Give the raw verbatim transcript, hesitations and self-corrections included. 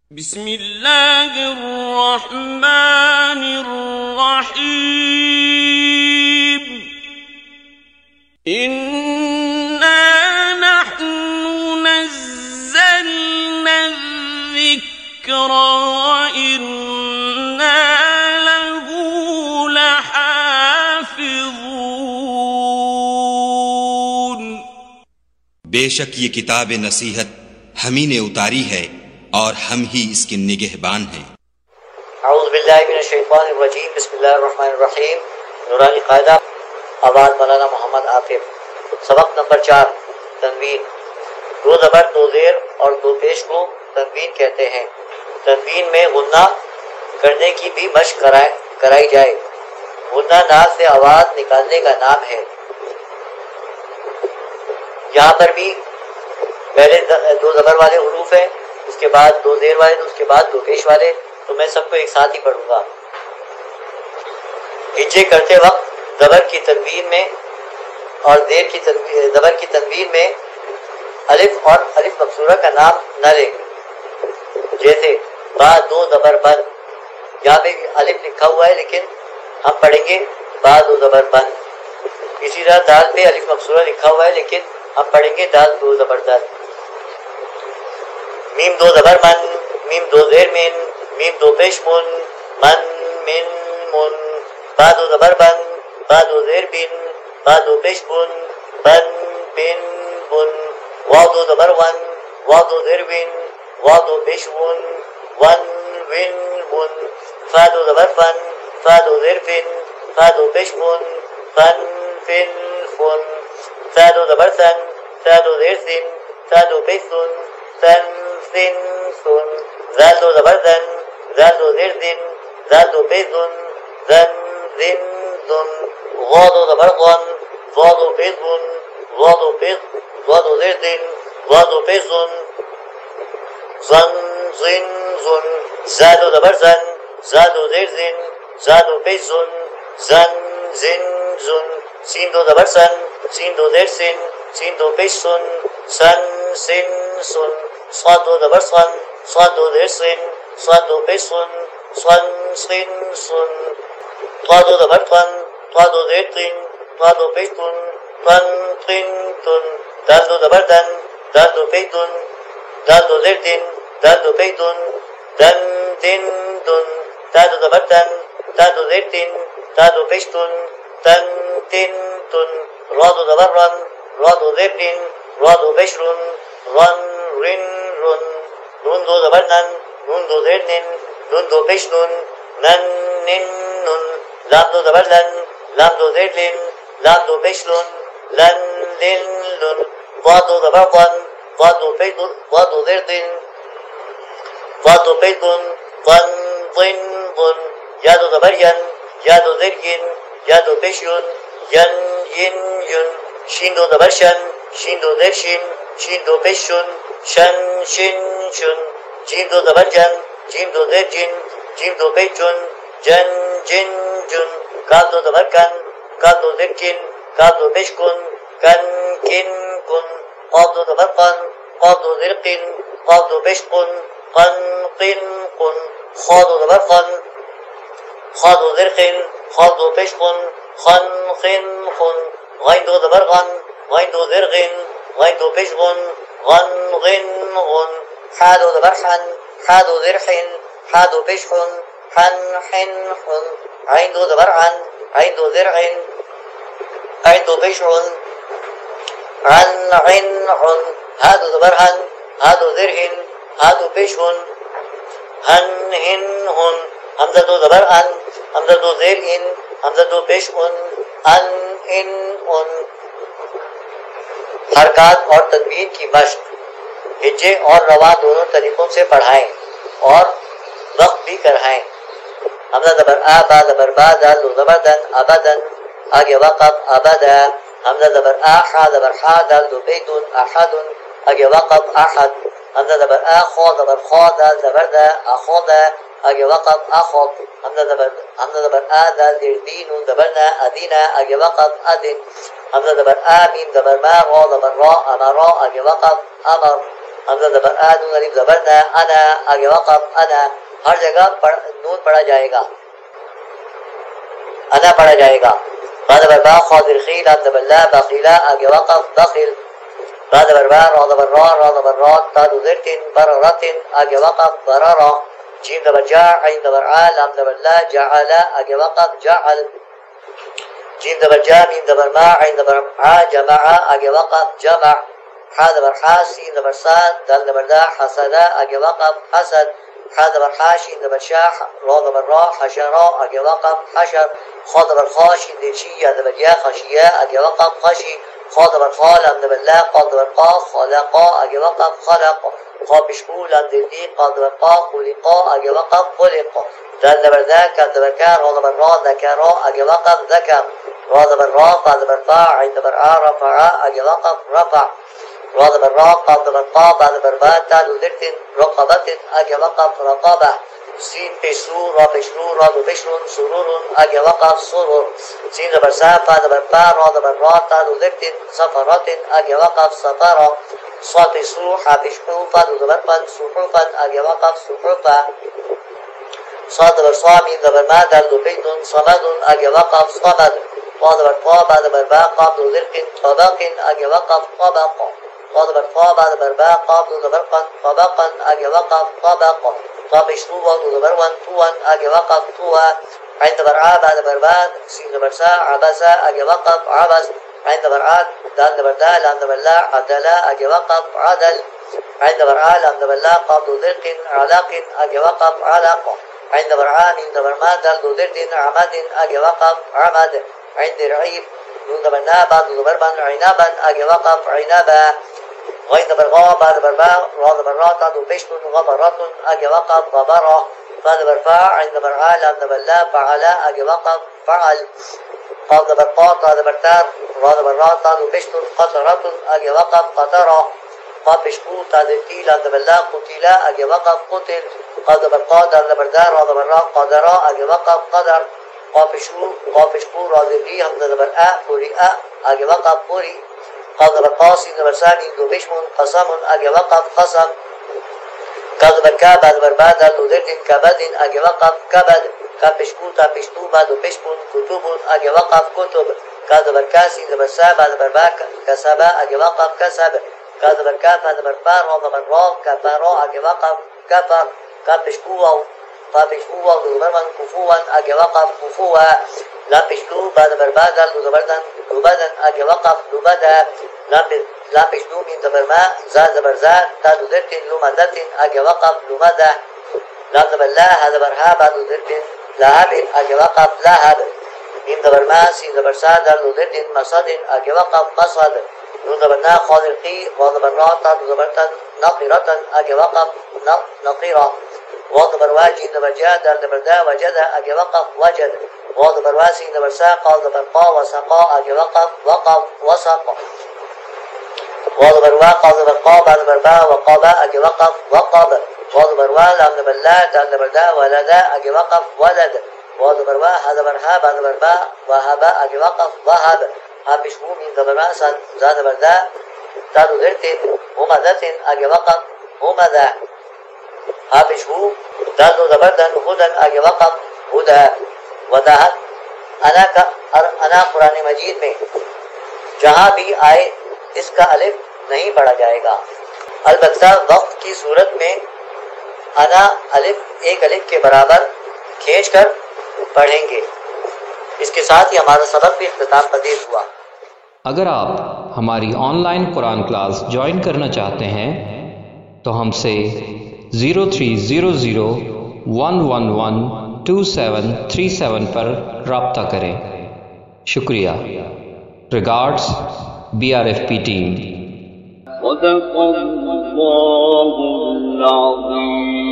बिस्मिल्लाहिर्रहमानिर्रहीम। इन्ना नहनु नज़्ज़लना ज़िक्र व इन्ना लहू लहाफ़िज़ून। बेशक ये किताब नसीहत हम ही ने उतारी है और हम ही इसके निगहबान हैं। औज़ु बिल्लाहि मिनश शैतानिर रजीम। बिस्मिल्लाहिर रहमानिर रहीम। नूरानी कायदा, आवाज़ मौलाना मोहम्मद आतिफ। सबक नंबर चार, तनवीन। दो ज़बर, दो ज़ेर और दो पेश को तनवीन कहते हैं। तनवीन में गुन्ना करने की भी मशक कराई कराई जाए। गुन्ना नाक से आवाज़ निकालने का नाम है। यहाँ पर भी पहले दो ज़बर वाले हुरूफ हैं, उसके बाद दो ज़ेर वाले, उसके बाद दो पेश वाले। तो मैं सबको एक साथ ही पढ़ूंगा। हिज्जे करते वक्त ज़बर की तनवीन में और ज़ेर की तनवीन ज़बर की तनवीन में अलिफ और अलिफ मकसूरा का नाम न ले। जैसे बा दो ज़बर बन, यहाँ पे अलिफ लिखा हुआ है लेकिन हम पढ़ेंगे बा दो ज़बर बन। इसी तरह दाल पे अलिफ मकसूरा लिखा हुआ है लेकिन हम पढ़ेंगे दाल दो ज़बर दल। मीम दो ज़बर मन, मीम दो ज़ेर मिन, मीम दो पेश मुन, मन मिन मुन। बा दो ज़बर बन, बा दो ज़ेर बिन, बा दो पेश बुन, बन बिन बुन। वाव दो ज़बर वन, वाव दो ज़ेर बिन, वाव दो पेश बुन, वन विन बुन। फा दो ज़बर फन, फा दो ज़ेर फिन, फा दो पेश बुन, फन फिन फुन। सा दो ज़बर सन, सा दो ज़ेर सिन, सा दो पेश सुन, सन सिन सुन। ज़ाल दो ज़बर ज़न, ज़ाल दो ज़ेर ज़िन, ज़ाल दो पेश ज़ुन, ज़न ज़िन ज़ुन। ग़ा दो ज़बर ग़न, ग़ा दो पेश ज़ुन, ग़ा दो पेश ग़ा दो ज़ेर ज़िन, ग़ा दो पेश ज़ुन, ज़न ज़िन ज़ुन। ज़ा दो ज़बर ज़न, ज़ा दो ज़ेर ज़िन, ज़ा दो पेश ज़ुन, ज़न ज़िन ज़ुन। सीन दो ज़बर सन, सीन दो ज़ेर सिन, सीन दो पेश सुन, सन सिन सुन। स्वाद दो ज़बर सन, स्वाद दो ज़ेर सिन, स्वाद दो पेश सुन, सन सिन सुन। त्वा दो ज़बर त्वन, त्वा दो ज़ेर तिन, त्वा दो पेश तुन, तन तिन तुन। दाल दो ज़बर दन, दाल दो पेश दुन, दाल दो ज़ेर दिन, दाल दो पेश दुन, दन दिन दुन। ता दो ज़बर तन, ता दो ज़ेर तिन, ता दो पेश तुन, तन तिन तुन। रा दो ज़बर रन, रा दो ज़ेर दिन, रा दो पेश रुन, रन रिन रुन। नून दो ज़बर नन, नून दो ज़ेर निन, नून दो पेश नुन, नन निन नुन। लाम दो ज़बर लन, लाम दो ज़ेर लिन, लाम दो पेश लुन, लन लिन लुन। वा दो ज़बर वन, वा दो पेश दुन, वा दो ज़ेर दिन, वा दो पेश दुन, वन दिन बुन। या दो ज़बर यन, या दो ज़ेर यिन, या दो पेश युन, यन यिन युन। शीन दो ज़बर शन, शीन दो ज़ेर शिन, शीन दो पेश शुन, शन शिन शुन। जीम दो ज़बर जन, जीम दो ज़ेर जिन, जीम दो पेश जुन, जन जिन जुन। काफ दो ज़बर कन, काफ दो ज़ेर किन, काफ दो पेश कुन, कन किन कुन। क़ाफ दो ज़बर क़न, क़ाफ दो ज़ेर क़िन, क़ाफ दो पेश कुन, क़न क़िन कुन। ख़ा दो ज़बर क़न, ख़ा दो ज़ेर क़िन, ख़ा दो पेश कुन, ख़न क़िन कुन। ग़ाइन दो ज़बर ग़न, ग़ाइन दो ज़ेर ग़िन, ग़ाइन दो पेश गुन, ग़न ग़िन गुन। हा दो ज़बर हन, हा दो ज़ेर हिन, हा दो पेश हुन, हन हिन हुन। आइन दो ज़बर अन, आइन दो ज़ेर ग़िन, आइन दो पेश हुन, अन ग़िन हुन। हा दो ज़बर हन, हा दो ज़ेर हिन, हा दो पेश हुन, हन हिन हुन। हमज़ा दो ज़बर अन, हमज़ा दो ज़ेर इन, हमज़ा दो पेश उन, अन इन उन। हरकत और तनवीन की मश्क हिज्जे और रवा दोनों तरीकों से पढ़ाएं और वक्त भी कराएं। हमज़ा ज़बर आ, बा ज़बर बा, दाल दो ज़बर दन, अबदन, आगे वक़फ़ अबदा। हमज़ा ज़बर आ, हा ज़बर हा, दाल दो बेदुन, अहदुन, आगे वक़फ़ अहद। हमज़ा ज़बर आ, खा ज़बर खा, दाल ज़बर दा, अख़दा, आगे वक़फ़ अख़द। हमज़ा ज़बर हमज़ा ज़बर आ, दाल ज़ेर दी, नून ज़बर ना, अदीना, आगे वक़फ़ अदिन। हमज़ा ज़बर आ, मीम ज़बर मा, रा ज़बर रा, अमरा, आगे वक़फ़ अमर। हमजा ज़बर आ, नून अलिफ ज़बर न, अना आगे वक़फ़ अना, हर जगह पढ़, नून पढ़ा जाएगा, अना पढ़ा जाएगा। बाद बरबा खा ज़िर लाम ज़बर ला, बखीला आगे वक़फ़ बखिल। बाद बरबा रा ज़बर रा, रा ज़बर रा, ता ज़िर तिन, बररतिन आगे वक़फ़ बररा। जीम ज़बर जा, ऐन ज़बर आ, लाम ज़बर ला, जअला आगे वक़फ़ जअल। जीम ज़बर जा, मीम ज़बर मा, ऐन ज़बर आ, जमअ आगे वक़फ़ जमअ। हा ज़बर हा, सीन ज़बर सा, दाल ज़बर दा, हसदा आगे वक़फ़ हसद। हा ज़बर हा, शीन ज़बर शा, रा ज़बर रा, हशरा आगे वक़फ़ हशर। खा ज़बर खा, शीन ज़ेर शी, या ज़बर या, खशिया आगे वक़फ़ खशी। खा ज़बर खा, लाम ज़बर ला, क़ाफ ज़बर क़ा, खलक़ा आगे वक़फ़ खलक़। खा पिशकू, लाम ज़ेर दी, क़ाफ ज़बर क़ा, खुलिक़ा आगे वक़फ़ खुलिक़। दाल ज़बर दा, काफ ज़बर का, रा ज़बर रा, ज़करा आगे वक़फ़ ज़कर। रा ज़बर रा, फ़ा ज़बर फ़ा, ऐन ज़बर आ, रफ़अ आगे वक़फ़ रफ़अ। रा ज़बर रा, क़ाफ ज़बर क़ा, बा ज़बर बा, ता ज़िर तिन, रक़बतिन आगे वक़फ़ रक़बह। सीन पेशरू, रा पेशरू, रा दो पेशरून, सुरूरुन आगे वक़फ़ सुरूर। सीन ज़बर सा, फा ज़बर फा, रा ज़बर रा, ता ज़िर तिन, सफ़रतिन आगे वक़फ़ सफ़रा। सा पेशरू, हा पेशरू, फा ज़बर फन, सुहुफ़न आगे वक़फ़ सुहुफ़ा। सा ज़बर सा, मीम ज़बर मा, दाल दो पेशरून, समदुन आगे वक़फ़ समद। ता ज़बर ता, बा ज़बर बा, क़ाफ ज़िर तिन, तबक़िन आगे वक़फ़ तबक़। ता ज़बर ता, बा ज़बर बा, क़ाफ ज़बर क़न, तबक़न आगे वक़फ़ तबक़। ता पेशरू, वा ज़बर वन, तुवन आगे वक़फ़ तुवा। ऐन ज़बर आ, बा ज़बर बा, सीन ज़बर सा, अबसा आगे वक़फ़ अबस। ऐन ज़बर आ, दाल ज़बर दा, लाम ज़बर ला, अदला आगे वक़फ़ अदल। ऐन ज़बर आ, लाम ज़बर ला, क़ाफ ज़िर तिन, अलक़िन आगे वक़फ़ अलक़। ऐन ज़बर आ, मीम ज़बर मा, दाल ज़िर तिन, अमदिन आगे वक़फ़ अमद। ऐन ज़ेर ऐब, नून ज़बर ना, बा ज़बर बन, इनबन आगे वक़फ़ इनबा। गैन ज़बर गा, बा ज़बर बा, रा ज़बर रा, ता दो पेशतुन, गबरतुन आगे वक़फ़ गबरा। फा ज़बर फा, ऐन ज़बर आ, लाम ज़बर ला, फ़अला आगे वक़फ़ फ़अल। क़ाफ ज़बर क़ा, ता ज़बर ता, रा ज़बर रा, ता दो पेशतुन, क़तरतुन आगे वक़फ़ क़तरा। क़ा पेशकू, ता ज़ेर ती, लाम ज़बर ला, क़ुतिला आगे वक़फ़ क़ुतिल। क़ा ज़बर क़ा, दाल ज़बर दा, रा ज़बर रा, क़दरा आगे वक़फ़ क़दर। क़ा पेशकू, क़ा पेशकू, रा ज़ेर री, हमज़ा ज़बर आ, क़ुरिअ आगे वक़फ़ क़ुरि। क़ा ज़बर क़ा, सीन ज़बर सा, मीम दो पेशमुन, क़समुन आगे वक़फ़ क़सम। का ज़बर का, बा ज़बर बा, दाल ज़िर तिन, कबदिन आगे वक़फ़ कबद। का पेशकू, ता पेशतू, बा दो पेशकुन, कुतुबुन आगे वक़फ़ कुतुब। का ज़बर का, सीन ज़बर सा, बा ज़बर बा, कसबा आगे वक़फ़ कसब। का ज़बर का, बा ज़बर फा, रा ज़बर रा, कफ़रा आगे वक़फ़ कफ़र। का पेशकू, वाव, ता पेशकू, वाव ज़बर वन, कुफुवन आगे वक़फ़ कुफुवा। ला पेशलू, बा ज़बर बा, दाल ज़बर दन, लुबदन आगे वक़फ़ लुबदा। ला पे ला पेशलू, मीम ज़बर मा, ज़ा ज़बर ज़ा, ता ज़िर तिन, लुमदतिन आगे वक़फ़ लुमदा। ला ज़बर ला, हा ज़बर हा, बा ज़िर तिन, लहबिन आगे वक़फ़ लहब। मीम ज़बर मा, सीन ज़बर सा, दाल ज़िर तिन, मसदिन आगे वक़फ़ मसद। नून ज़बर ना, खा ज़ेर क़ी, वा ज़बर रा, ता ज़बर तन, नक़िरतन आगे वक़फ़ नक़िरा। वा ज़बर वा, जीम ज़बर जा, दाल ज़बर दा, वजदा आगे वक़फ़ वजद। वा ज़बर वा, सीन ज़बर सा, क़ा ज़बर क़ा, वसक़ा आगे वक़फ़ वक़फ़ वसक़। वा ज़बर वा, क़ा ज़बर क़ा, बा ज़बर बा, वक़बा आगे वक़फ़ वक़ब। वा ज़बर वा, लाम ज़बर ला, दाल ज़बर दा, वलदा आगे वक़फ़ वलद। वा ज़बर वा, हा ज़बर हा, बा ज़बर बा, वहबा आगे वक़फ़ वहब। हा पेशकू, मीम ज़बर मा, सा ज़बर दा, ता ज़िर तिन, हुमदतिन आगे वक़फ़ हुमदा। हा पेशकू, दाल ज़बर दन, हुदन आगे वक़फ़ हुदा। वदाहत, अना का अना कुरान मजीद में जहाँ भी आए इसका अलिफ नहीं पढ़ा जाएगा। अलबत्ता वक्त की सूरत में अना अलिफ एक अलिफ के बराबर खींच कर पढ़ेंगे। इसके साथ ही हमारा सबक भी इख्तिताम पजीर हुआ। अगर आप हमारी ऑनलाइन कुरान क्लास ज्वाइन करना चाहते हैं तो हमसे zero three zero zero one one one two seven three seven पर रब्ता करें। शुक्रिया। Regards, B R F P team.